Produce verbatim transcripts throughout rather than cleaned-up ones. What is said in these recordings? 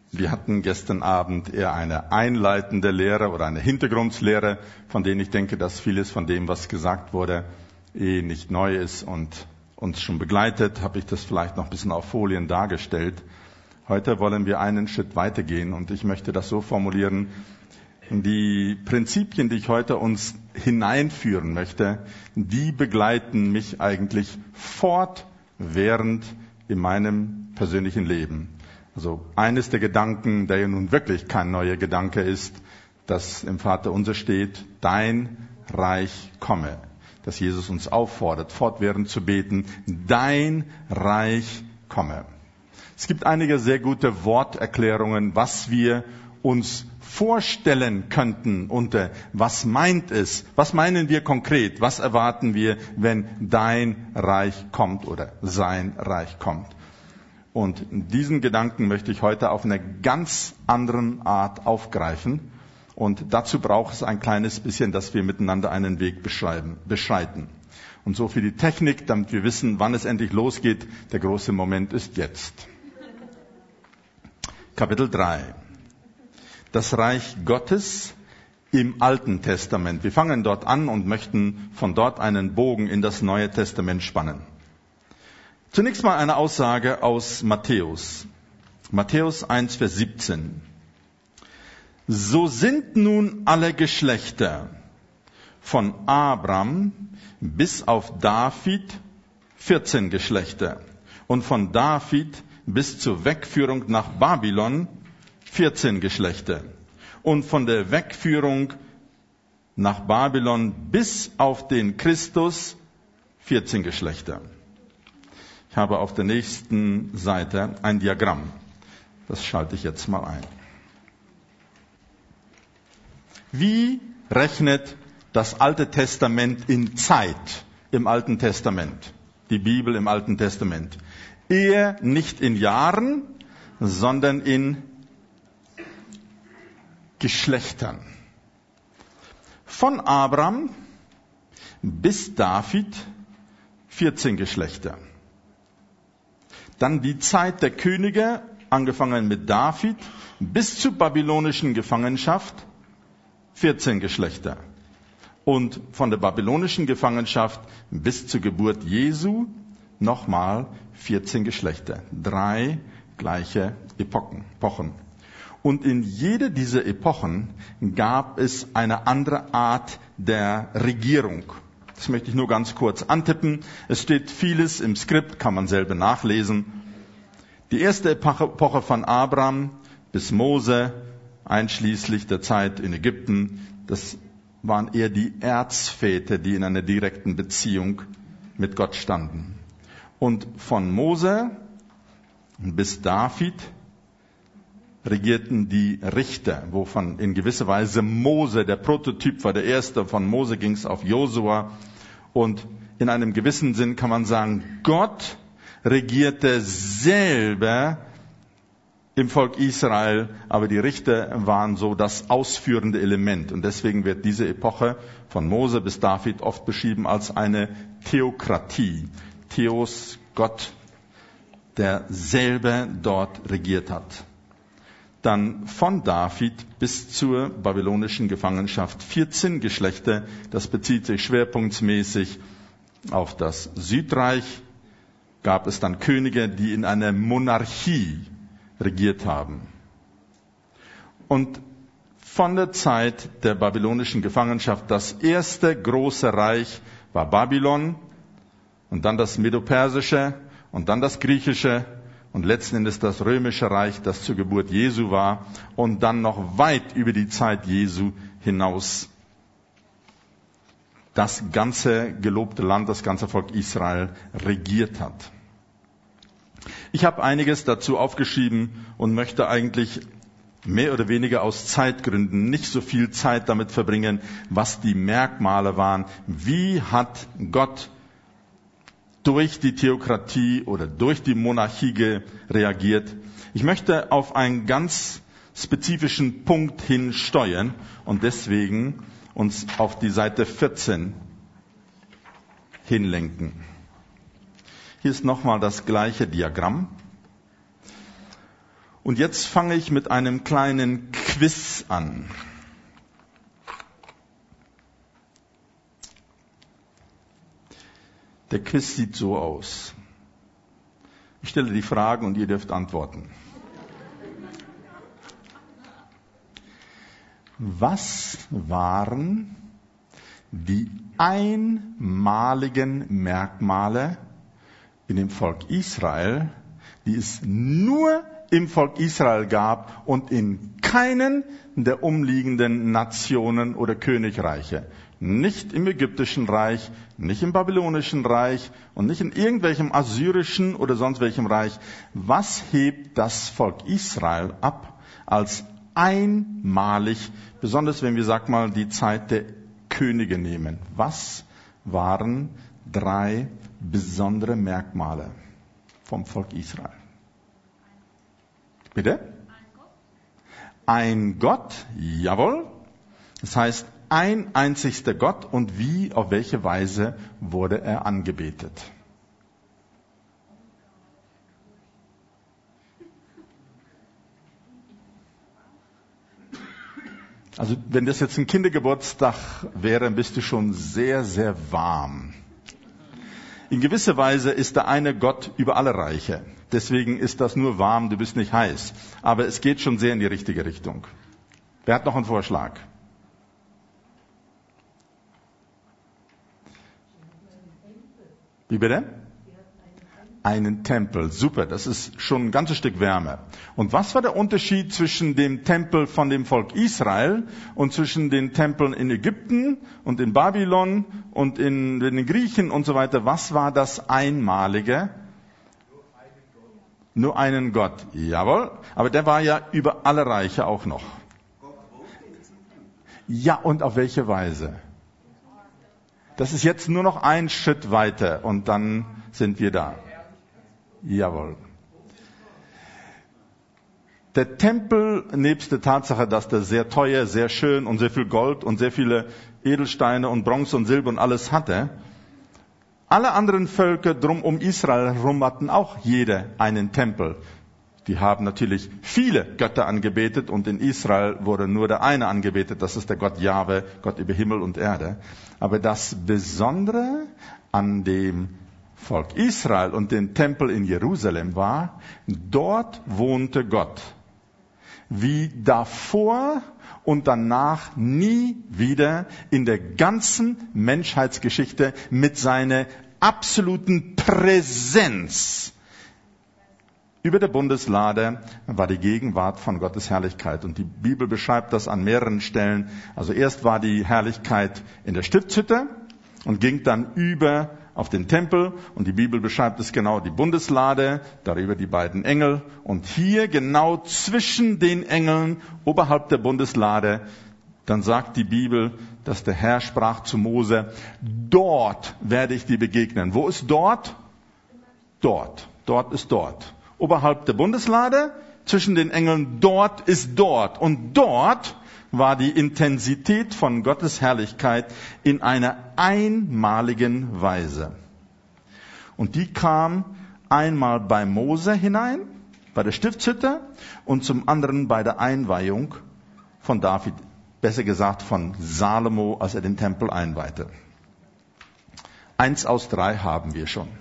Wir hatten gestern Abend eher eine einleitende Lehre oder eine Hintergrundlehre, von denen ich denke, dass vieles von dem, was gesagt wurde, eh nicht neu ist und uns schon begleitet. Habe ich das vielleicht noch ein bisschen auf Folien dargestellt. Heute wollen wir einen Schritt weitergehen und ich möchte das so formulieren: Die Prinzipien, die ich heute uns hineinführen möchte, die begleiten mich eigentlich fortwährend in meinem persönlichen Leben. Also eines der Gedanken, der ja nun wirklich kein neuer Gedanke ist, dass im Vater unser steht: Dein Reich komme. Dass Jesus uns auffordert, fortwährend zu beten: Dein Reich komme. Es gibt einige sehr gute Worterklärungen, was wir uns vorstellen könnten unter was meint es, was meinen wir konkret, was erwarten wir, wenn dein Reich kommt oder sein Reich kommt. Und diesen Gedanken möchte ich heute auf eine ganz anderen Art aufgreifen. Und dazu braucht es ein kleines bisschen, dass wir miteinander einen Weg beschreiben, beschreiten. Und so für die Technik, damit wir wissen, wann es endlich losgeht. Der große Moment ist jetzt. Kapitel drei. Das Reich Gottes im Alten Testament. Wir fangen dort an und möchten von dort einen Bogen in das Neue Testament spannen. Zunächst mal eine Aussage aus Matthäus. Matthäus eins, Vers siebzehn. So sind nun alle Geschlechter von Abraham bis auf David vierzehn Geschlechter und von David bis zur Wegführung nach Babylon vierzehn Geschlechter und von der Wegführung nach Babylon bis auf den Christus vierzehn Geschlechter. Ich habe auf der nächsten Seite ein Diagramm. Das schalte ich jetzt mal ein. Wie rechnet das Alte Testament in Zeit im Alten Testament? Die Bibel im Alten Testament. Eher nicht in Jahren, sondern in Geschlechtern. Von Abraham bis David vierzehn Geschlechter. Dann die Zeit der Könige, angefangen mit David, bis zur babylonischen Gefangenschaft, vierzehn Geschlechter. Und von der babylonischen Gefangenschaft bis zur Geburt Jesu nochmal vierzehn Geschlechter. Drei gleiche Epochen. Epochen. Und in jeder dieser Epochen gab es eine andere Art der Regierung. Das möchte ich nur ganz kurz antippen. Es steht vieles im Skript, kann man selber nachlesen. Die erste Epoche von Abraham bis Mose, einschließlich der Zeit in Ägypten, das waren eher die Erzväter, die in einer direkten Beziehung mit Gott standen. Und von Mose bis David regierten die Richter, wovon in gewisser Weise Mose der Prototyp war, der erste. Von Mose ging es auf Josua. Und in einem gewissen Sinn kann man sagen, Gott regierte selber im Volk Israel, aber die Richter waren so das ausführende Element. Und deswegen wird diese Epoche von Mose bis David oft beschrieben als eine Theokratie. Theos, Gott, der selber dort regiert hat. Dann von David bis zur babylonischen Gefangenschaft vierzehn Geschlechter. Das bezieht sich schwerpunktmäßig auf das Südreich. Gab es dann Könige, die in einer Monarchie regiert haben. Und von der Zeit der babylonischen Gefangenschaft, das erste große Reich war Babylon und dann das Medo-Persische und dann das Griechische und letzten Endes das Römische Reich, das zur Geburt Jesu war und dann noch weit über die Zeit Jesu hinaus das ganze gelobte Land, das ganze Volk Israel regiert hat. Ich habe einiges dazu aufgeschrieben und möchte eigentlich mehr oder weniger aus Zeitgründen nicht so viel Zeit damit verbringen, was die Merkmale waren. Wie hat Gott durch die Theokratie oder durch die Monarchie reagiert? Ich möchte auf einen ganz spezifischen Punkt hin steuern und deswegen uns auf die Seite vierzehn hinlenken. Hier ist nochmal das gleiche Diagramm. Und jetzt fange ich mit einem kleinen Quiz an. Der Quiz sieht so aus. Ich stelle die Fragen und ihr dürft antworten. Was waren die einmaligen Merkmale in dem Volk Israel, die es nur im Volk Israel gab und in keinen der umliegenden Nationen oder Königreiche? Nicht im ägyptischen Reich, nicht im babylonischen Reich und nicht in irgendwelchem assyrischen oder sonst welchem Reich. Was hebt das Volk Israel ab als einmalig, besonders wenn wir, sag mal, die Zeit der Könige nehmen? Was waren drei besondere Merkmale vom Volk Israel? Bitte? Ein Gott, jawohl. Das heißt, ein einzigster Gott. Und wie, auf welche Weise wurde er angebetet? Also wenn das jetzt ein Kindergeburtstag wäre, bist du schon sehr, sehr warm. In gewisser Weise ist der eine Gott über alle Reiche. Deswegen ist das nur warm, du bist nicht heiß. Aber es geht schon sehr in die richtige Richtung. Wer hat noch einen Vorschlag? Wie bitte? Einen Tempel. Super, das ist schon ein ganzes Stück wärmer. Und was war der Unterschied zwischen dem Tempel von dem Volk Israel und zwischen den Tempeln in Ägypten und in Babylon und in, in den Griechen und so weiter? Was war das Einmalige? Nur einen Gott. Jawohl, aber der war ja über alle Reiche auch noch. Ja, und auf welche Weise? Das ist jetzt nur noch ein Schritt weiter und dann sind wir da. Jawohl. Der Tempel, nebst der Tatsache, dass der sehr teuer, sehr schön und sehr viel Gold und sehr viele Edelsteine und Bronze und Silber und alles hatte, alle anderen Völker drum um Israel herum hatten auch jeder einen Tempel. Die haben natürlich viele Götter angebetet und in Israel wurde nur der eine angebetet, das ist der Gott Jahwe, Gott über Himmel und Erde. Aber das Besondere an dem Volk Israel und dem Tempel in Jerusalem war, dort wohnte Gott. Wie davor und danach nie wieder in der ganzen Menschheitsgeschichte mit seiner absoluten Präsenz. Über der Bundeslade war die Gegenwart von Gottes Herrlichkeit. Und die Bibel beschreibt das an mehreren Stellen. Also erst war die Herrlichkeit in der Stiftshütte und ging dann über auf den Tempel. Und die Bibel beschreibt es genau, die Bundeslade, darüber die beiden Engel. Und hier genau zwischen den Engeln, oberhalb der Bundeslade, dann sagt die Bibel, dass der Herr sprach zu Mose, dort werde ich dir begegnen. Wo ist dort? Dort. Dort ist dort. Oberhalb der Bundeslade, zwischen den Engeln, dort ist dort. Und dort war die Intensität von Gottes Herrlichkeit in einer einmaligen Weise. Und die kam einmal bei Mose hinein, bei der Stiftshütte, und zum anderen bei der Einweihung von David, besser gesagt von Salomo, als er den Tempel einweihte. Eins aus drei haben wir schon.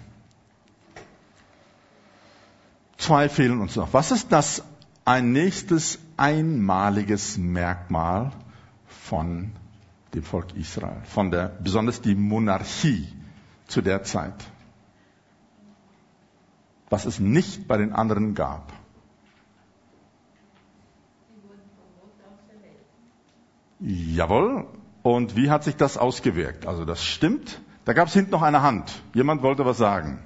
Zwei fehlen uns noch. Was ist das ein nächstes einmaliges Merkmal von dem Volk Israel, von der, besonders die Monarchie zu der Zeit, was es nicht bei den anderen gab? Jawohl. Und wie hat sich das ausgewirkt? Also das stimmt. Da gab es hinten noch eine Hand. Jemand wollte was sagen.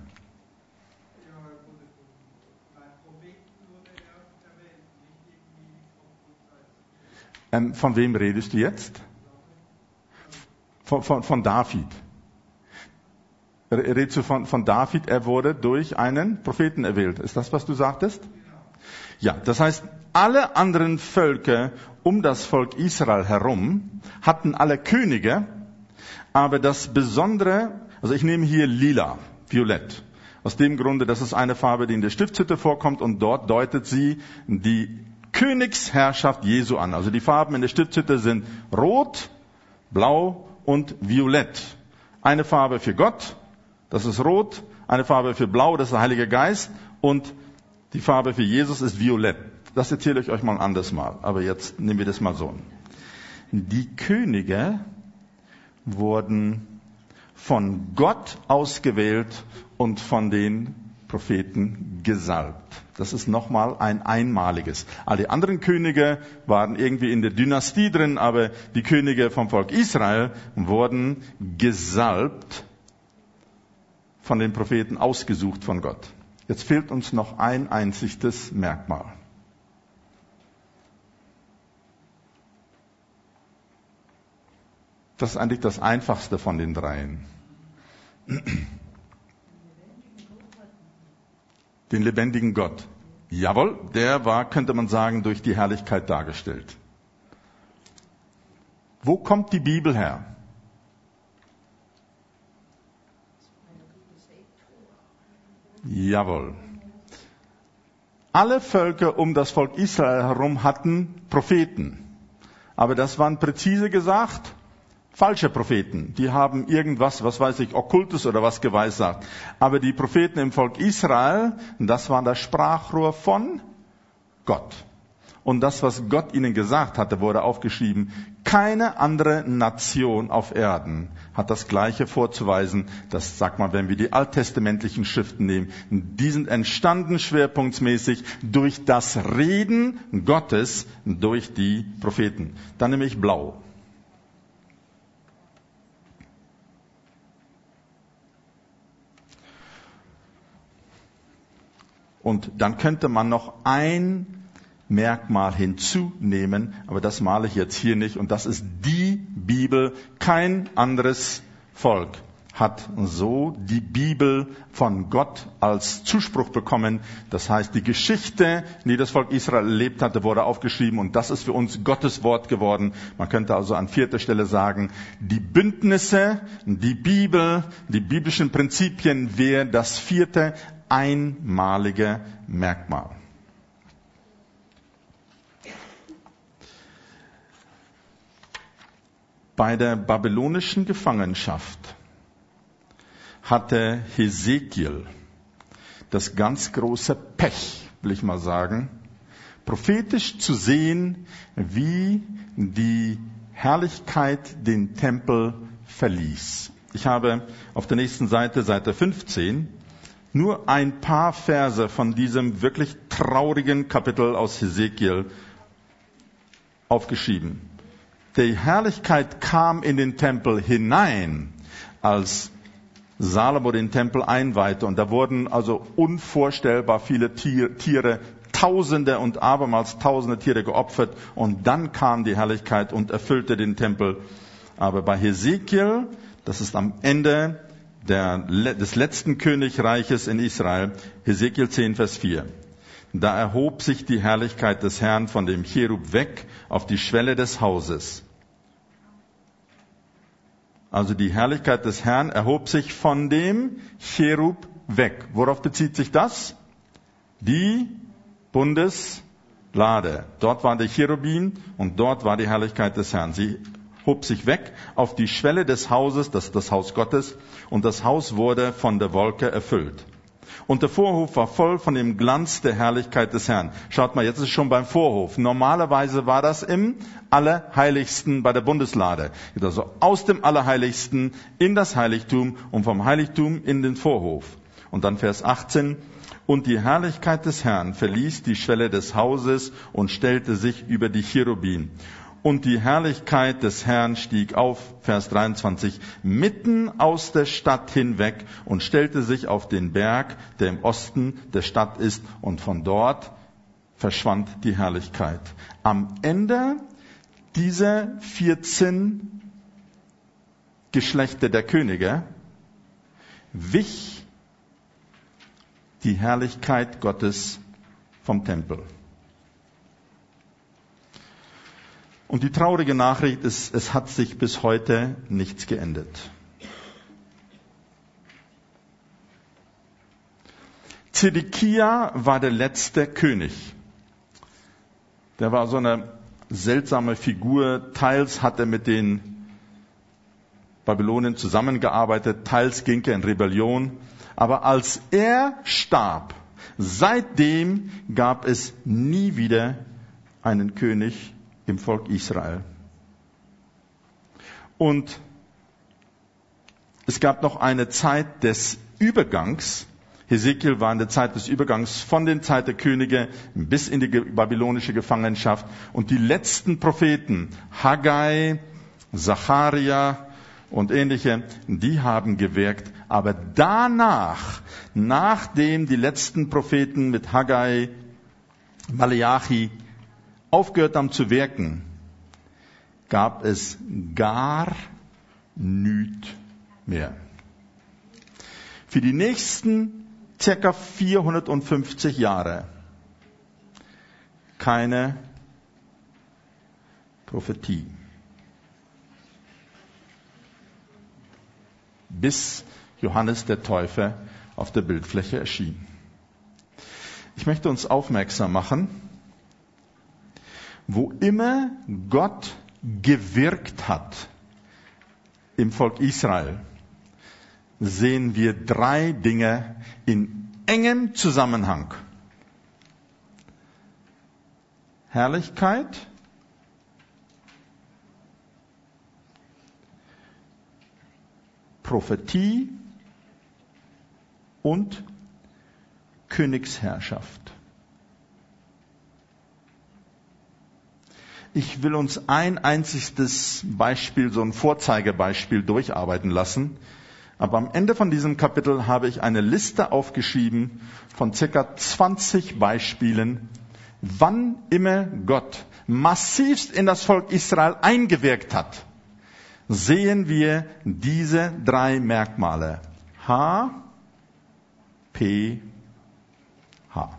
Ähm, von wem redest du jetzt? Von, von, von David. Redest du von, von David? Er wurde durch einen Propheten erwählt. Ist das, was du sagtest? Ja, das heißt, alle anderen Völker um das Volk Israel herum hatten alle Könige, aber das Besondere, also ich nehme hier lila, violett, Aus dem Grunde, das ist eine Farbe, die in der Stiftshütte vorkommt und dort deutet sie die Königsherrschaft Jesu an. Also die Farben in der Stiftshütte sind rot, blau und violett. Eine Farbe für Gott, das ist rot, eine Farbe für blau, das ist der Heilige Geist und die Farbe für Jesus ist violett. Das erzähle ich euch mal anders mal, aber jetzt nehmen wir das mal so. Die Könige wurden von Gott ausgewählt und von den Propheten gesalbt. Das ist nochmal ein einmaliges. All die anderen Könige waren irgendwie in der Dynastie drin, aber die Könige vom Volk Israel wurden gesalbt von den Propheten, ausgesucht von Gott. Jetzt fehlt uns noch ein einziges Merkmal. Das ist eigentlich das einfachste von den dreien. Den lebendigen Gott. Jawohl, der war, könnte man sagen, durch die Herrlichkeit dargestellt. Wo kommt die Bibel her? Jawohl. Alle Völker um das Volk Israel herum hatten Propheten. Aber das waren präzise gesagt falsche Propheten. Die haben irgendwas, was weiß ich, Okkultes oder was geweissagt. Aber die Propheten im Volk Israel, das war das Sprachrohr von Gott. Und das, was Gott ihnen gesagt hatte, wurde aufgeschrieben. Keine andere Nation auf Erden hat das Gleiche vorzuweisen. Das sagt man, wenn wir die alttestamentlichen Schriften nehmen. Die sind entstanden schwerpunktsmäßig durch das Reden Gottes durch die Propheten. Dann nämlich blau. Und dann könnte man noch ein Merkmal hinzunehmen, aber das male ich jetzt hier nicht. Und das ist die Bibel. Kein anderes Volk hat so die Bibel von Gott als Zuspruch bekommen. Das heißt, die Geschichte, die das Volk Israel erlebt hatte, wurde aufgeschrieben und das ist für uns Gottes Wort geworden. Man könnte also an vierter Stelle sagen, die Bündnisse, die Bibel, die biblischen Prinzipien wäre das vierte einmalige Merkmal. Bei der babylonischen Gefangenschaft hatte Hesekiel das ganz große Pech, will ich mal sagen, prophetisch zu sehen, wie die Herrlichkeit den Tempel verließ. Ich habe auf der nächsten Seite, Seite fünfzehn, nur ein paar Verse von diesem wirklich traurigen Kapitel aus Hesekiel aufgeschrieben. Die Herrlichkeit kam in den Tempel hinein, als Salomo den Tempel einweihte. Und da wurden also unvorstellbar viele Tiere, Tausende und abermals Tausende Tiere geopfert. Und dann kam die Herrlichkeit und erfüllte den Tempel. Aber bei Hesekiel, das ist am Ende der, des letzten Königreiches in Israel, Hesekiel zehn, Vers vier. Da erhob sich die Herrlichkeit des Herrn von dem Cherub weg auf die Schwelle des Hauses. Also die Herrlichkeit des Herrn erhob sich von dem Cherub weg. Worauf bezieht sich das? Die Bundeslade. Dort war der Cherubin und dort war die Herrlichkeit des Herrn. Sie hob sich weg auf die Schwelle des Hauses, das ist das Haus Gottes, und das Haus wurde von der Wolke erfüllt. Und der Vorhof war voll von dem Glanz der Herrlichkeit des Herrn. Schaut mal, jetzt ist es schon beim Vorhof. Normalerweise war das im Allerheiligsten bei der Bundeslade. Also aus dem Allerheiligsten in das Heiligtum und vom Heiligtum in den Vorhof. Und dann Vers achtzehn. Und die Herrlichkeit des Herrn verließ die Schwelle des Hauses und stellte sich über die Cherubim. Und die Herrlichkeit des Herrn stieg auf, Vers dreiundzwanzig, mitten aus der Stadt hinweg und stellte sich auf den Berg, der im Osten der Stadt ist, und von dort verschwand die Herrlichkeit. Am Ende dieser vierzehn Geschlechter der Könige wich die Herrlichkeit Gottes vom Tempel. Und die traurige Nachricht ist, es hat sich bis heute nichts geändert. Zedekia war der letzte König. Der war so eine seltsame Figur. Teils hat er mit den Babylonien zusammengearbeitet, teils ging er in Rebellion. Aber als er starb, seitdem gab es nie wieder einen König im Volk Israel. Und es gab noch eine Zeit des Übergangs. Hesekiel war in der Zeit des Übergangs von den Zeit der Könige bis in die babylonische Gefangenschaft. Und die letzten Propheten, Haggai, Zacharia und ähnliche, die haben gewirkt. Aber danach, nachdem die letzten Propheten mit Haggai, Maleachi aufgehört haben zu wirken, gab es gar nichts mehr. Für die nächsten circa vierhundertfünfzig Jahre keine Prophetie. Bis Johannes der Täufer auf der Bildfläche erschien. Ich möchte uns aufmerksam machen, wo immer Gott gewirkt hat im Volk Israel, sehen wir drei Dinge in engem Zusammenhang. Herrlichkeit, Prophetie und Königsherrschaft. Ich will uns ein einziges Beispiel, so ein Vorzeigebeispiel durcharbeiten lassen. Aber am Ende von diesem Kapitel habe ich eine Liste aufgeschrieben von circa zwanzig Beispielen, wann immer Gott massivst in das Volk Israel eingewirkt hat, sehen wir diese drei Merkmale. H, P, H.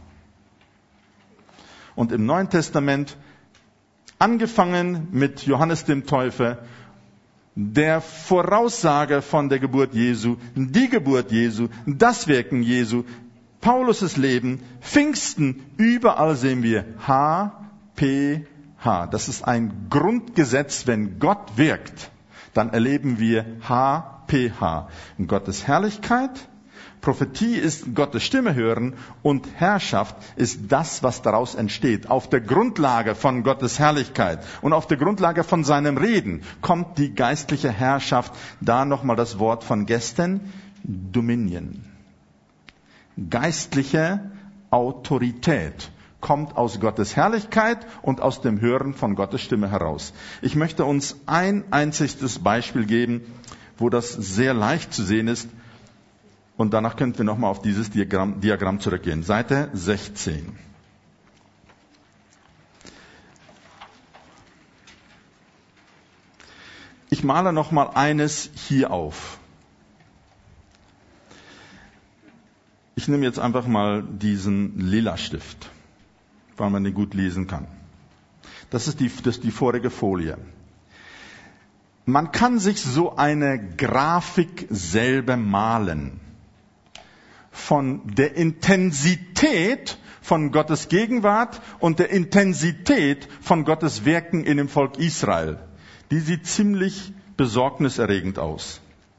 Und im Neuen Testament, angefangen mit Johannes dem Täufer, der Voraussage von der Geburt Jesu, die Geburt Jesu, das Wirken Jesu, Paulus' Leben, Pfingsten, überall sehen wir H, P, H. Das ist ein Grundgesetz, wenn Gott wirkt, dann erleben wir H, P, H. Gottes Herrlichkeit, Prophetie ist Gottes Stimme hören und Herrschaft ist das, was daraus entsteht. Auf der Grundlage von Gottes Herrlichkeit und auf der Grundlage von seinem Reden kommt die geistliche Herrschaft. Da nochmal das Wort von gestern, Dominion. Geistliche Autorität kommt aus Gottes Herrlichkeit und aus dem Hören von Gottes Stimme heraus. Ich möchte uns ein einziges Beispiel geben, wo das sehr leicht zu sehen ist. Und danach könnten wir nochmal auf dieses Diagramm, Diagramm zurückgehen. Seite sechzehn. Ich male nochmal eines hier auf. Ich nehme jetzt einfach mal diesen lila Stift, weil man den gut lesen kann. Das ist die, das ist die vorige Folie. Man kann sich so eine Grafik selber malen. Von der Intensität von Gottes Gegenwart und der Intensität von Gottes Wirken in dem Volk Israel. Die sieht ziemlich besorgniserregend aus.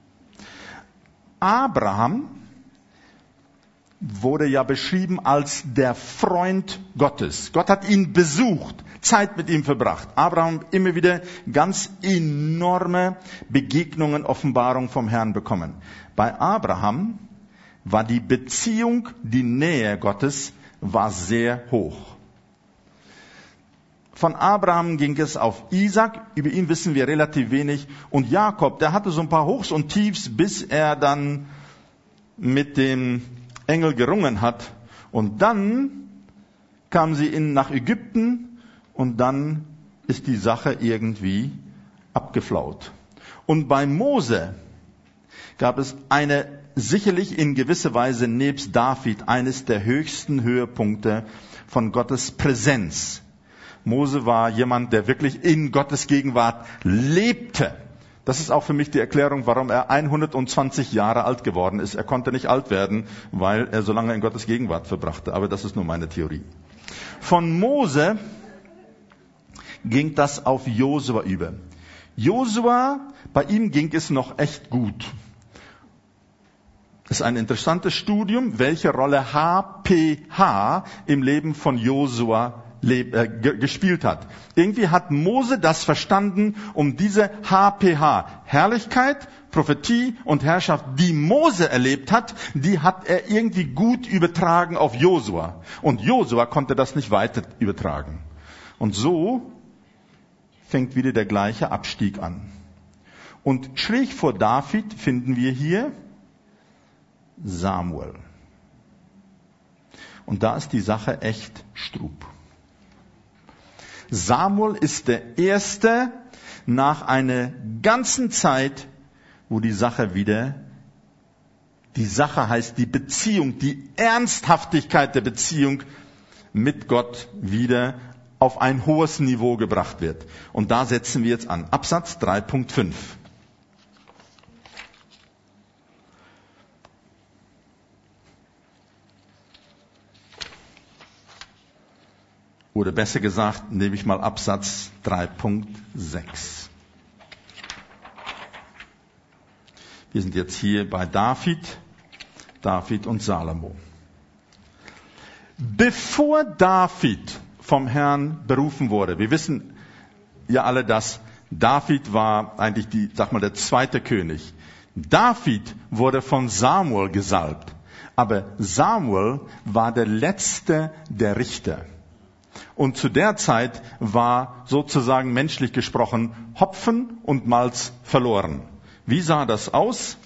Abraham wurde ja beschrieben als der Freund Gottes. Gott hat ihn besucht, Zeit mit ihm verbracht. Abraham immer wieder ganz enorme Begegnungen, Offenbarung vom Herrn bekommen. Bei Abraham war die Beziehung, die Nähe Gottes, war sehr hoch. Von Abraham ging es auf Isaac, über ihn wissen wir relativ wenig. Und Jakob, der hatte so ein paar Hochs und Tiefs, bis er dann mit dem Engel gerungen hat. Und dann kamen sie in, nach Ägypten und dann ist die Sache irgendwie abgeflaut. Und bei Mose gab es eine sicherlich in gewisser Weise nebst David eines der höchsten Höhepunkte von Gottes Präsenz. Mose war jemand, der wirklich in Gottes Gegenwart lebte. Das ist auch für mich die Erklärung, warum er hundertzwanzig Jahre alt geworden ist. Er konnte nicht alt werden, weil er so lange in Gottes Gegenwart verbrachte. Aber das ist nur meine Theorie. Von Mose ging das auf Josua über. Josua, bei ihm ging es noch echt gut. Das ist ein interessantes Studium, welche Rolle H P H im Leben von Josua äh, gespielt hat. Irgendwie hat Mose das verstanden, um diese H P H, Herrlichkeit, Prophetie und Herrschaft, die Mose erlebt hat, die hat er irgendwie gut übertragen auf Josua. Und Josua konnte das nicht weiter übertragen. Und so fängt wieder der gleiche Abstieg an. Und schräg vor David finden wir hier Samuel. Und da ist die Sache echt strub. Samuel ist der Erste nach einer ganzen Zeit, wo die Sache wieder, die Sache heißt die Beziehung, die Ernsthaftigkeit der Beziehung mit Gott wieder auf ein hohes Niveau gebracht wird. Und da setzen wir jetzt an. Absatz drei Punkt fünf. Oder besser gesagt, nehme ich mal Absatz drei Punkt sechs. Wir sind jetzt hier bei David, David und Salomo. Bevor David vom Herrn berufen wurde, wir wissen ja alle, dass David war eigentlich die, sag mal, der zweite König. David wurde von Samuel gesalbt, aber Samuel war der letzte der Richter. Und zu der Zeit war sozusagen menschlich gesprochen Hopfen und Malz verloren. Wie sah das aus?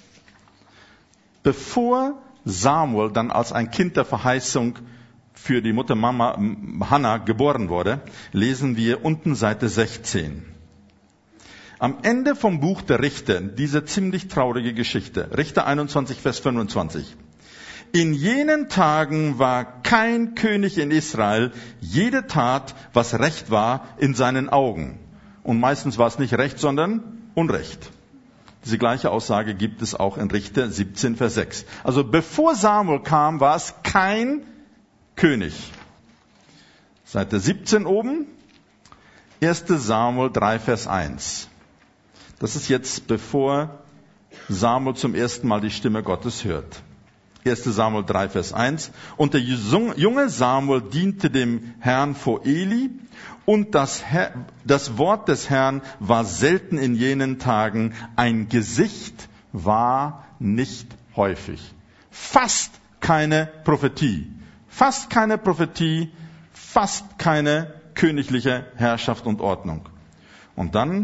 Bevor Samuel dann als ein Kind der Verheißung für die Mutter Mama Hannah geboren wurde, lesen wir unten Seite sechzehn. Am Ende vom Buch der Richter, diese ziemlich traurige Geschichte, Richter einundzwanzig, Vers fünfundzwanzig. In jenen Tagen war kein König in Israel, jede tat, was recht war, in seinen Augen. Und meistens war es nicht Recht, sondern Unrecht. Diese gleiche Aussage gibt es auch in Richter siebzehn, Vers sechs. Also bevor Samuel kam, war es kein König. Seite siebzehn oben, erster Samuel drei, Vers eins. Das ist jetzt bevor Samuel zum ersten Mal die Stimme Gottes hört. erster Samuel drei, Vers eins. Und der junge Samuel diente dem Herrn vor Eli, und das, Herr, das Wort des Herrn war selten in jenen Tagen, ein Gesicht war nicht häufig. Fast keine Prophetie. Fast keine Prophetie, fast keine königliche Herrschaft und Ordnung. Und dann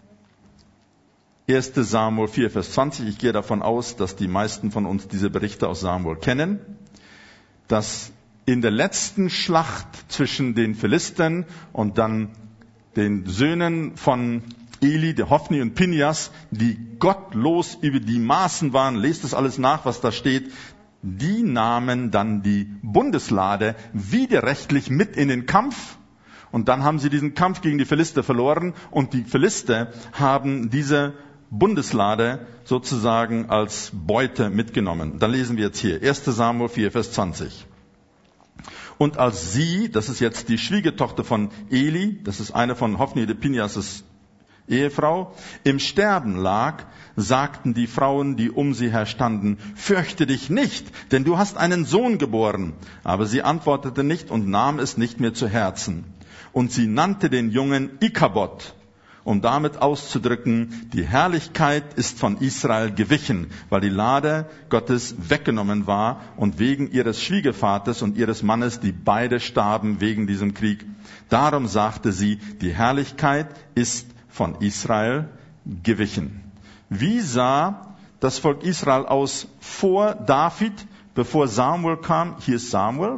erster Samuel vier, Vers zwanzig. Ich gehe davon aus, dass die meisten von uns diese Berichte aus Samuel kennen, dass in der letzten Schlacht zwischen den Philistern und dann den Söhnen von Eli, der Hophni und Pinjas, die gottlos über die Maßen waren, lest es alles nach, was da steht, die nahmen dann die Bundeslade widerrechtlich mit in den Kampf. Und dann haben sie diesen Kampf gegen die Philister verloren und die Philister haben diese Bundeslade sozusagen als Beute mitgenommen. Dann lesen wir jetzt hier, erster Samuel vier, Vers zwanzig. Und als sie, das ist jetzt die Schwiegertochter von Eli, das ist eine von Hophni de Pinjas' Ehefrau, im Sterben lag, sagten die Frauen, die um sie her standen, fürchte dich nicht, denn du hast einen Sohn geboren. Aber sie antwortete nicht und nahm es nicht mehr zu Herzen. Und sie nannte den Jungen Ikabod, um damit auszudrücken, die Herrlichkeit ist von Israel gewichen, weil die Lade Gottes weggenommen war und wegen ihres Schwiegervaters und ihres Mannes, die beide starben wegen diesem Krieg. Darum sagte sie, die Herrlichkeit ist von Israel gewichen. Wie sah das Volk Israel aus vor David, bevor Samuel kam? Hier ist Samuel.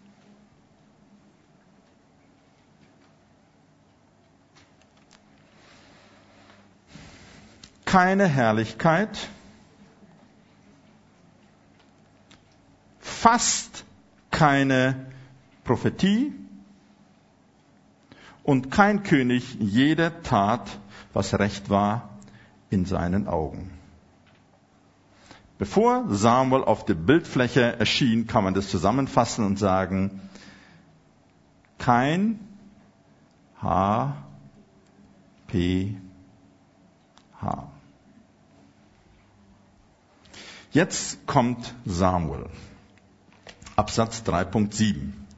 Keine Herrlichkeit, fast keine Prophetie und kein König, jeder tat, was recht war in seinen Augen. Bevor Samuel auf der Bildfläche erschien, kann man das zusammenfassen und sagen, kein H, P, H. Jetzt kommt Samuel. Absatz drei Punkt sieben.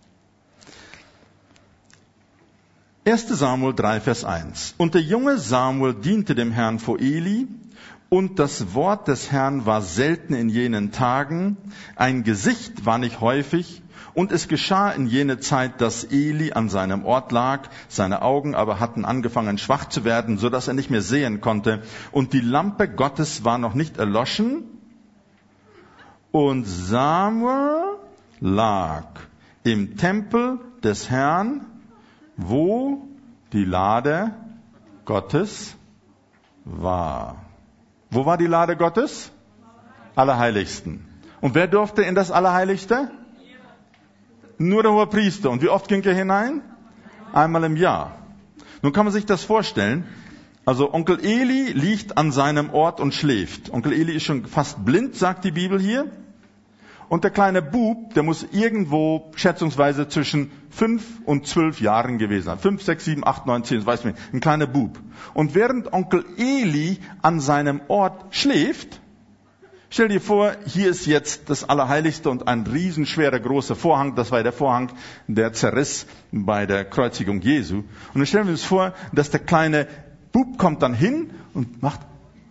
erster Samuel drei, Vers eins. Und der junge Samuel diente dem Herrn vor Eli, und das Wort des Herrn war selten in jenen Tagen, ein Gesicht war nicht häufig, und es geschah in jener Zeit, dass Eli an seinem Ort lag, seine Augen aber hatten angefangen schwach zu werden, so dass er nicht mehr sehen konnte, und die Lampe Gottes war noch nicht erloschen, und Samuel lag im Tempel des Herrn, wo die Lade Gottes war. Wo war die Lade Gottes? Allerheiligsten. Und wer durfte in das Allerheiligste? Nur der Hohepriester. Und wie oft ging er hinein? Einmal im Jahr. Nun kann man sich das vorstellen. Also Onkel Eli liegt an seinem Ort und schläft. Onkel Eli ist schon fast blind, sagt die Bibel hier. Und der kleine Bub, der muss irgendwo schätzungsweise zwischen fünf und zwölf Jahren gewesen sein. Fünf, sechs, sieben, acht, neun, zehn, das weiß man nicht. Ein kleiner Bub. Und während Onkel Eli an seinem Ort schläft, stell dir vor, hier ist jetzt das Allerheiligste und ein riesenschwerer großer Vorhang. Das war der Vorhang, der zerriss bei der Kreuzigung Jesu. Und dann stellen wir uns vor, dass der kleine Bub kommt dann hin und macht,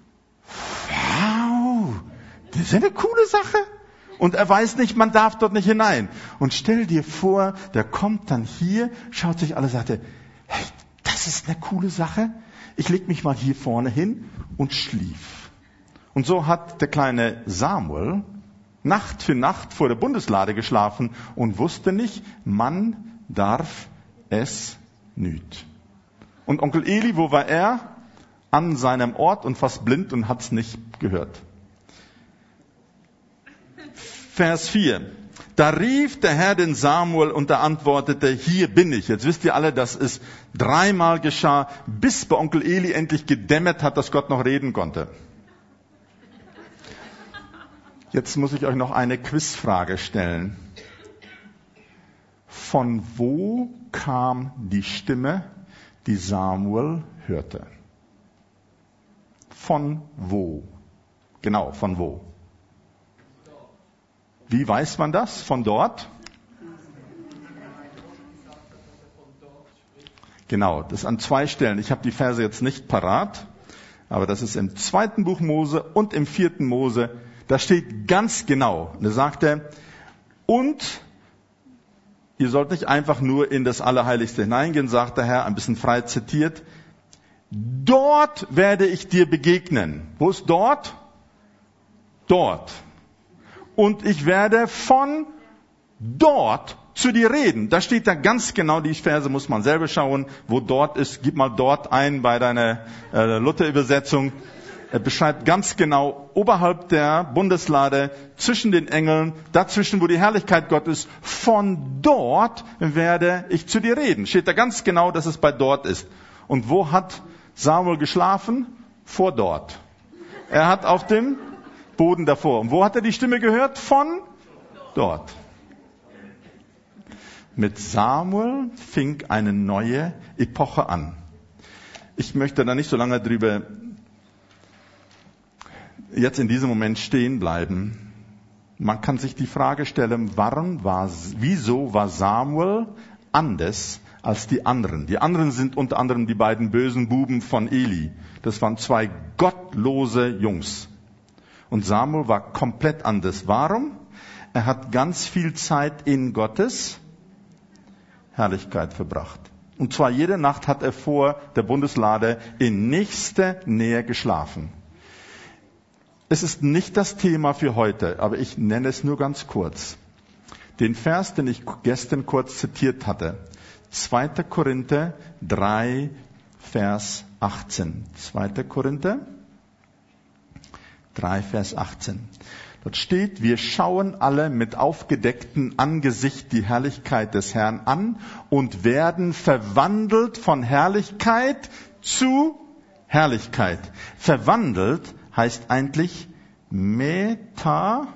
wow, das ist eine coole Sache. Und er weiß nicht, man darf dort nicht hinein. Und stell dir vor, der kommt dann hier, schaut sich alle, sagte, hey, das ist eine coole Sache. Ich leg mich mal hier vorne hin und schlief. Und so hat der kleine Samuel Nacht für Nacht vor der Bundeslade geschlafen und wusste nicht, man darf es nicht. Und Onkel Eli, wo war er? An seinem Ort und fast blind und hat's nicht gehört. Vers vier. Da rief der Herr den Samuel und er antwortete, hier bin ich. Jetzt wisst ihr alle, dass es dreimal geschah, bis bei Onkel Eli endlich gedämmert hat, dass Gott noch reden konnte. Jetzt muss ich euch noch eine Quizfrage stellen. Von wo kam die Stimme, die Samuel hörte? Von wo? Genau, von wo? Wie weiß man das? Von dort? Genau, das an zwei Stellen. Ich habe die Verse jetzt nicht parat, aber das ist im zweiten Buch Mose und im vierten Mose. Da steht ganz genau, da sagt er, und ihr sollt nicht einfach nur in das Allerheiligste hineingehen, sagt der Herr, ein bisschen frei zitiert. Dort werde ich dir begegnen. Wo ist dort? Dort. Und ich werde von dort zu dir reden. Da steht da ganz genau, die Verse muss man selber schauen, wo dort ist. Gib mal dort ein bei deiner äh, Luther-Übersetzung. Er beschreibt ganz genau, oberhalb der Bundeslade, zwischen den Engeln, dazwischen, wo die Herrlichkeit Gottes, von dort werde ich zu dir reden. Steht da ganz genau, dass es bei dort ist. Und wo hat Samuel geschlafen? Vor dort. Er hat auf dem Boden davor. Und wo hat er die Stimme gehört? Von dort. Mit Samuel fing eine neue Epoche an. Ich möchte da nicht so lange drüber jetzt in diesem Moment stehen bleiben. Man kann sich die Frage stellen, warum war, wieso war Samuel anders als die anderen? Die anderen sind unter anderem die beiden bösen Buben von Eli. Das waren zwei gottlose Jungs. Und Samuel war komplett anders. Warum? Er hat ganz viel Zeit in Gottes Herrlichkeit verbracht. Und zwar jede Nacht hat er vor der Bundeslade in nächster Nähe geschlafen. Es ist nicht das Thema für heute, aber ich nenne es nur ganz kurz. Den Vers, den ich gestern kurz zitiert hatte. zweiter Korinther drei, Vers achtzehn. zweiter Korinther drei, Vers achtzehn. Dort steht, wir schauen alle mit aufgedecktem Angesicht die Herrlichkeit des Herrn an und werden verwandelt von Herrlichkeit zu Herrlichkeit. Verwandelt heißt eigentlich Metamorphose.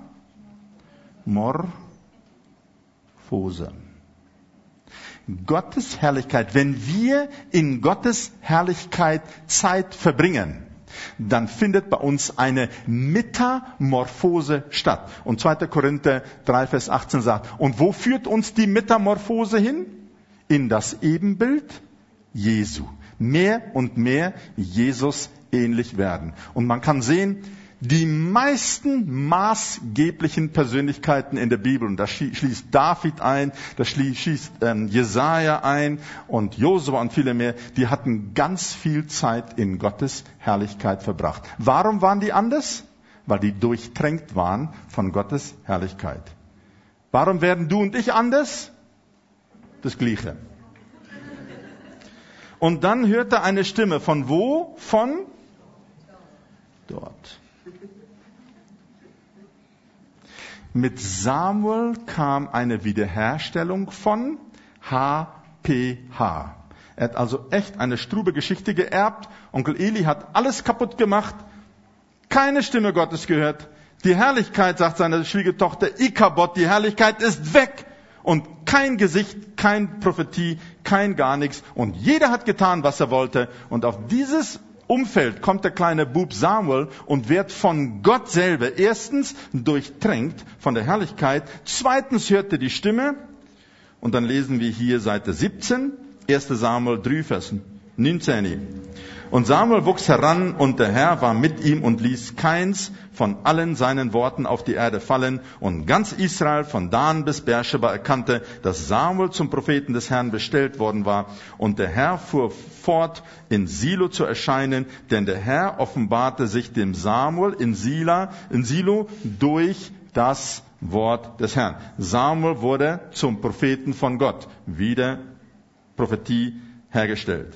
Gottes Herrlichkeit. Wenn wir in Gottes Herrlichkeit Zeit verbringen, dann findet bei uns eine Metamorphose statt. Und zweiter Korinther drei, Vers achtzehn sagt, und wo führt uns die Metamorphose hin? In das Ebenbild Jesu. Mehr und mehr Jesus ähnlich werden. Und man kann sehen, die meisten maßgeblichen Persönlichkeiten in der Bibel, und da schließt David ein, da schließt ähm, Jesaja ein und Josua und viele mehr, die hatten ganz viel Zeit in Gottes Herrlichkeit verbracht. Warum waren die anders? Weil die durchtränkt waren von Gottes Herrlichkeit. Warum werden du und ich anders? Das Gleiche. Und dann hörte eine Stimme von wo? Von dort. Mit Samuel kam eine Wiederherstellung von H P H. Er hat also echt eine strube Geschichte geerbt. Onkel Eli hat alles kaputt gemacht. Keine Stimme Gottes gehört. Die Herrlichkeit, sagt seine Schwiegertochter Ikabod, die Herrlichkeit ist weg. Und kein Gesicht, kein Prophetie, kein gar nichts. Und jeder hat getan, was er wollte. Und auf dieses Umfeld kommt der kleine Bub Samuel und wird von Gott selber erstens durchtränkt von der Herrlichkeit. Zweitens hört er die Stimme. Und dann lesen wir hier Seite siebzehn, erster Samuel drei, Vers neunzehn. Und Samuel wuchs heran und der Herr war mit ihm und ließ keins von allen seinen Worten auf die Erde fallen. Und ganz Israel von Dan bis Beersheba erkannte, dass Samuel zum Propheten des Herrn bestellt worden war. Und der Herr fuhr fort, in Silo zu erscheinen, denn der Herr offenbarte sich dem Samuel in Sila, in Silo durch das Wort des Herrn. Samuel wurde zum Propheten von Gott. Wieder Prophetie hergestellt.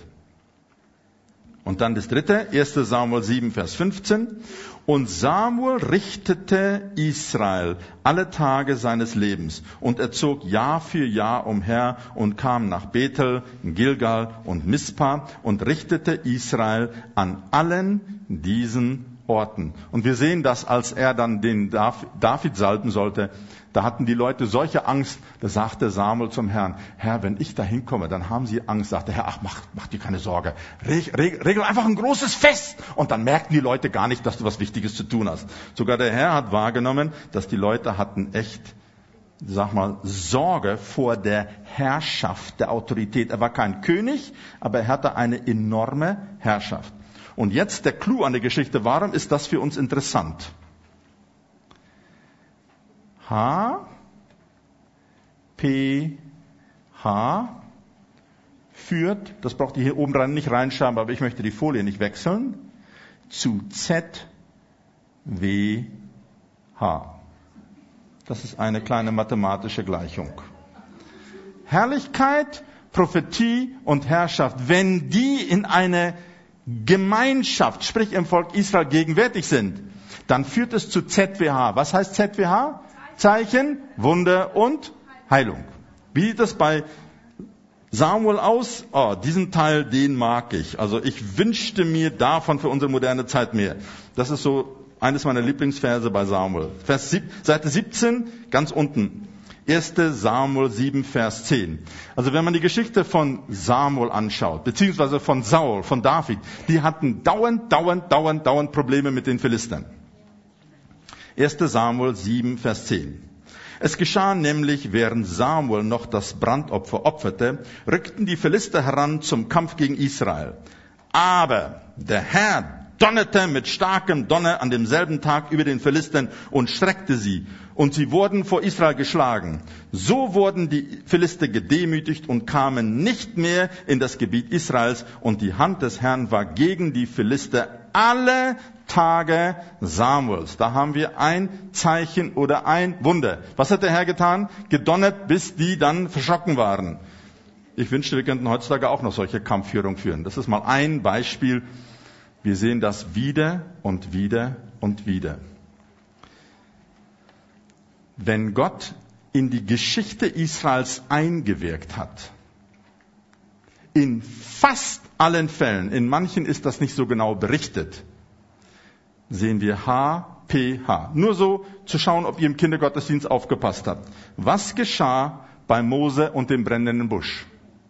Und dann das dritte, erster Samuel sieben, Vers fünfzehn. Und Samuel richtete Israel alle Tage seines Lebens. Und er zog Jahr für Jahr umher und kam nach Bethel, Gilgal und Mispa und richtete Israel an allen diesen Orten. Und wir sehen, dass als er dann den David salben sollte, da hatten die Leute solche Angst, da sagte Samuel zum Herrn, Herr, wenn ich da hinkomme, dann haben sie Angst. Sagte Herr, ach, mach, mach dir keine Sorge. Reg, reg, regel einfach ein großes Fest. Und dann merken die Leute gar nicht, dass du was Wichtiges zu tun hast. Sogar der Herr hat wahrgenommen, dass die Leute hatten echt, sag mal, Sorge vor der Herrschaft, der Autorität. Er war kein König, aber er hatte eine enorme Herrschaft. Und jetzt der Clou an der Geschichte, warum ist das für uns interessant? H, P, H führt, das braucht ihr hier oben dran nicht reinschreiben, aber ich möchte die Folie nicht wechseln, zu Z, W, H. Das ist eine kleine mathematische Gleichung. Herrlichkeit, Prophetie und Herrschaft, wenn die in eine Gemeinschaft, sprich im Volk Israel gegenwärtig sind, dann führt es zu Z W H. Was heißt Z W H? Zeichen, Wunder und Heilung. Wie sieht das bei Samuel aus? Oh, diesen Teil, den mag ich. Also ich wünschte mir davon für unsere moderne Zeit mehr. Das ist so eines meiner Lieblingsverse bei Samuel. Vers sieb, Seite siebzehn, ganz unten. erster Samuel sieben, Vers zehn. Also wenn man die Geschichte von Samuel anschaut, beziehungsweise von Saul, von David, die hatten dauernd, dauernd, dauernd, dauernd Probleme mit den Philistern. erster Samuel sieben, Vers zehn. Es geschah nämlich, während Samuel noch das Brandopfer opferte, rückten die Philister heran zum Kampf gegen Israel. Aber der Herr donnerte mit starkem Donner an demselben Tag über den Philistern und schreckte sie. Und sie wurden vor Israel geschlagen. So wurden die Philister gedemütigt und kamen nicht mehr in das Gebiet Israels. Und die Hand des Herrn war gegen die Philister alle Tage Samuels. Da haben wir ein Zeichen oder ein Wunder. Was hat der Herr getan? Gedonnert, bis die dann verschrocken waren. Ich wünschte, wir könnten heutzutage auch noch solche Kampfführung führen. Das ist mal ein Beispiel. Wir sehen das wieder und wieder und wieder. Wenn Gott in die Geschichte Israels eingewirkt hat, in fast allen Fällen, in manchen ist das nicht so genau berichtet, sehen wir H P H. Nur so zu schauen, ob ihr im Kindergottesdienst aufgepasst habt. Was geschah bei Mose und dem brennenden Busch?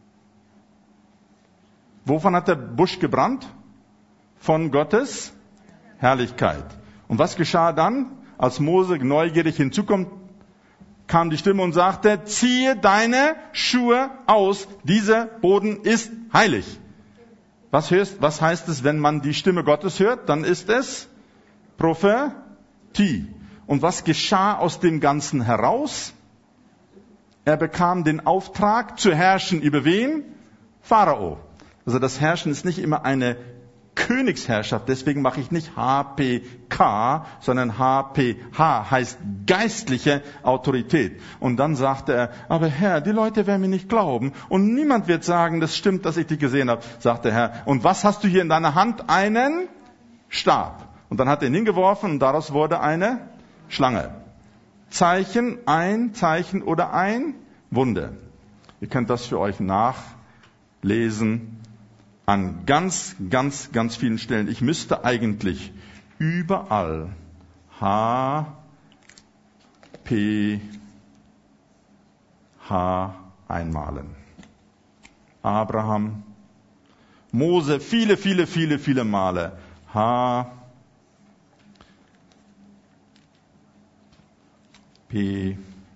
Wovon hat der Busch gebrannt? Von Gottes Herrlichkeit. Und was geschah dann, als Mose neugierig hinzukommt? Kam die Stimme und sagte, ziehe deine Schuhe aus, dieser Boden ist heilig. Was, hörst, was heißt es, wenn man die Stimme Gottes hört? Dann ist es Prophetie. Und was geschah aus dem Ganzen heraus? Er bekam den Auftrag zu herrschen über wen? Pharao. Also das Herrschen ist nicht immer eine Königsherrschaft, deswegen mache ich nicht H P K, sondern H P H, heißt geistliche Autorität. Und dann sagte er, aber Herr, die Leute werden mir nicht glauben und niemand wird sagen, das stimmt, dass ich dich gesehen habe, sagte der Herr. Und was hast du hier in deiner Hand? Einen Stab. Und dann hat er ihn hingeworfen und daraus wurde eine Schlange. Zeichen, ein Zeichen oder ein Wunder. Ihr könnt das für euch nachlesen. An ganz, ganz, ganz vielen Stellen. Ich müsste eigentlich überall H, P, H einmalen. Abraham, Mose, viele, viele, viele, viele Male. H, P,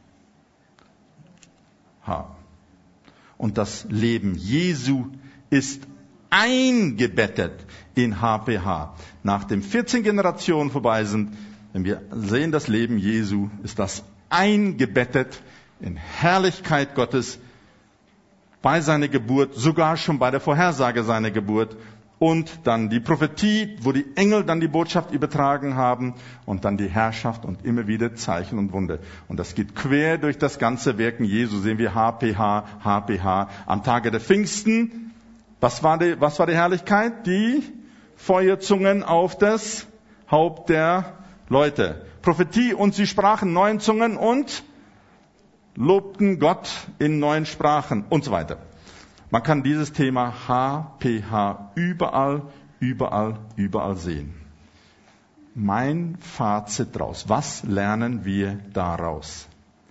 H. Und das Leben Jesu ist eingebettet in H P H. Nach den vierzehn Generationen vorbei sind, wenn wir sehen das Leben Jesu, ist das eingebettet in Herrlichkeit Gottes bei seiner Geburt, sogar schon bei der Vorhersage seiner Geburt. Und dann die Prophetie, wo die Engel dann die Botschaft übertragen haben und dann die Herrschaft und immer wieder Zeichen und Wunder. Und das geht quer durch das ganze Wirken Jesu. Sehen wir H P H, H P H. Am Tage der Pfingsten, was war die, was war die Herrlichkeit? Die Feuerzungen auf das Haupt der Leute. Prophetie und sie sprachen neuen Zungen und lobten Gott in neuen Sprachen und so weiter. Man kann dieses Thema H P H überall, überall, überall sehen. Mein Fazit daraus. Was lernen wir daraus?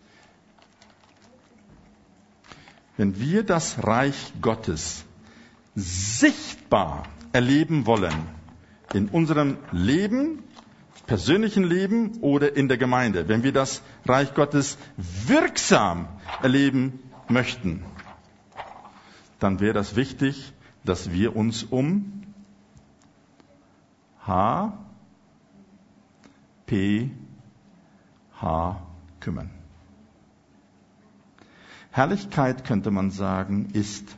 Wenn wir das Reich Gottes sichtbar erleben wollen, in unserem Leben, persönlichen Leben oder in der Gemeinde, wenn wir das Reich Gottes wirksam erleben möchten, dann wäre das wichtig, dass wir uns um H, P, H kümmern. Herrlichkeit, könnte man sagen, ist,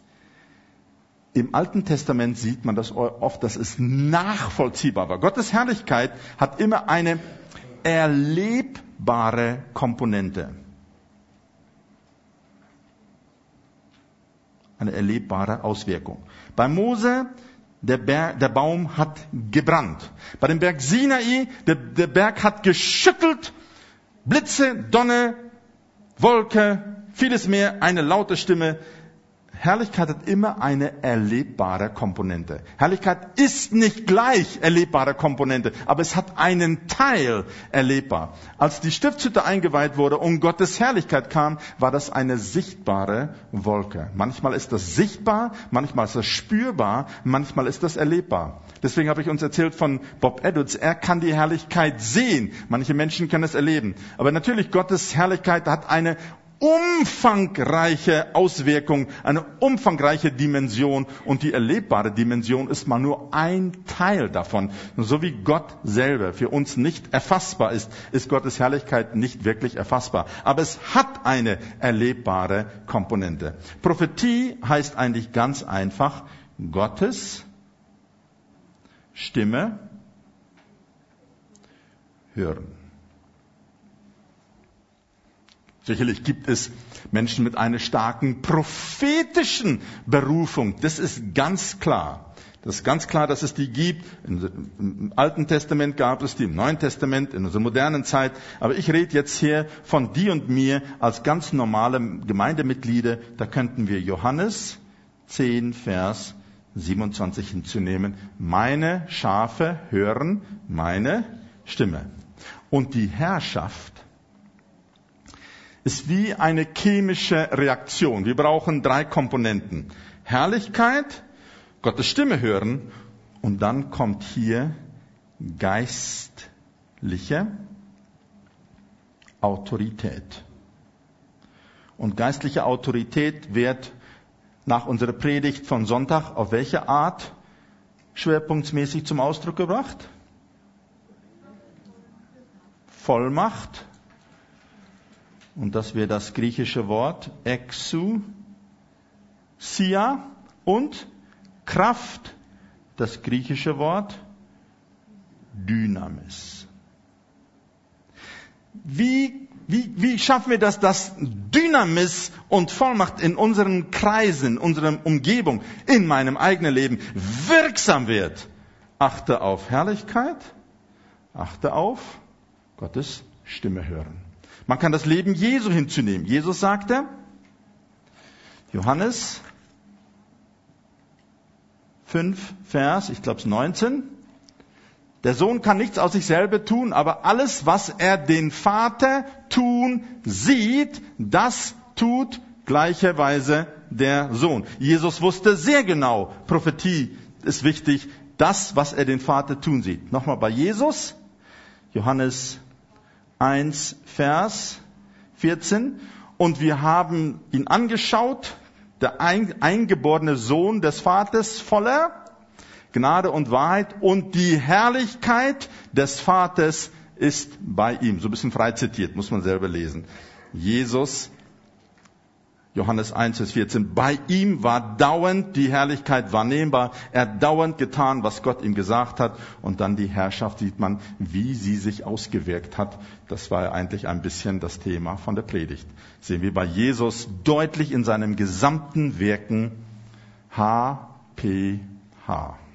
im Alten Testament sieht man das oft, dass es nachvollziehbar war. Gottes Herrlichkeit hat immer eine erlebbare Komponente. Eine erlebbare Auswirkung. Bei Mose, der, Berg, der Baum hat gebrannt. Bei dem Berg Sinai, der, der Berg hat geschüttelt. Blitze, Donner, Wolke, vieles mehr, eine laute Stimme. Herrlichkeit hat immer eine erlebbare Komponente. Herrlichkeit ist nicht gleich erlebbare Komponente, aber es hat einen Teil erlebbar. Als die Stiftshütte eingeweiht wurde und Gottes Herrlichkeit kam, war das eine sichtbare Wolke. Manchmal ist das sichtbar, manchmal ist das spürbar, manchmal ist das erlebbar. Deswegen habe ich uns erzählt von Bob Edwards. Er kann die Herrlichkeit sehen. Manche Menschen können es erleben. Aber natürlich, Gottes Herrlichkeit hat eine umfangreiche Auswirkung, eine umfangreiche Dimension und die erlebbare Dimension ist mal nur ein Teil davon. So wie Gott selber für uns nicht erfassbar ist, ist Gottes Herrlichkeit nicht wirklich erfassbar. Aber es hat eine erlebbare Komponente. Prophetie heißt eigentlich ganz einfach, Gottes Stimme hören. Sicherlich gibt es Menschen mit einer starken prophetischen Berufung. Das ist ganz klar. Das ist ganz klar, dass es die gibt. Im Alten Testament gab es die, im Neuen Testament, in unserer modernen Zeit. Aber ich rede jetzt hier von dir und mir als ganz normale Gemeindemitglieder. Da könnten wir Johannes, zehn, Vers siebenundzwanzig hinzunehmen. Meine Schafe hören meine Stimme. Und die Herrschaft ist wie eine chemische Reaktion. Wir brauchen drei Komponenten. Herrlichkeit, Gottes Stimme hören und dann kommt hier geistliche Autorität. Und geistliche Autorität wird nach unserer Predigt von Sonntag auf welche Art schwerpunktmäßig zum Ausdruck gebracht? Vollmacht. Und das wäre das griechische Wort Exousia und Kraft, das griechische Wort Dynamis. Wie, wie, wie schaffen wir das, dass Dynamis und Vollmacht in unseren Kreisen, in unserer Umgebung, in meinem eigenen Leben wirksam wird? Achte auf Herrlichkeit, achte auf Gottes Stimme hören. Man kann das Leben Jesu hinzunehmen. Jesus sagte, Johannes fünf, Vers, ich glaube es neunzehn, der Sohn kann nichts aus sich selber tun, aber alles, was er den Vater tun sieht, das tut gleicherweise der Sohn. Jesus wusste sehr genau, Prophetie ist wichtig, das, was er den Vater tun sieht. Nochmal bei Jesus, Johannes eins, Vers vierzehn. Und wir haben ihn angeschaut, der eingeborene Sohn des Vaters, voller Gnade und Wahrheit. Und die Herrlichkeit des Vaters ist bei ihm. So ein bisschen frei zitiert, muss man selber lesen. Jesus, Johannes eins, Vers vierzehn. Bei ihm war dauernd die Herrlichkeit wahrnehmbar. Er hat dauernd getan, was Gott ihm gesagt hat. Und dann die Herrschaft sieht man, wie sie sich ausgewirkt hat. Das war eigentlich ein bisschen das Thema von der Predigt. Sehen wir bei Jesus deutlich in seinem gesamten Wirken. H P H.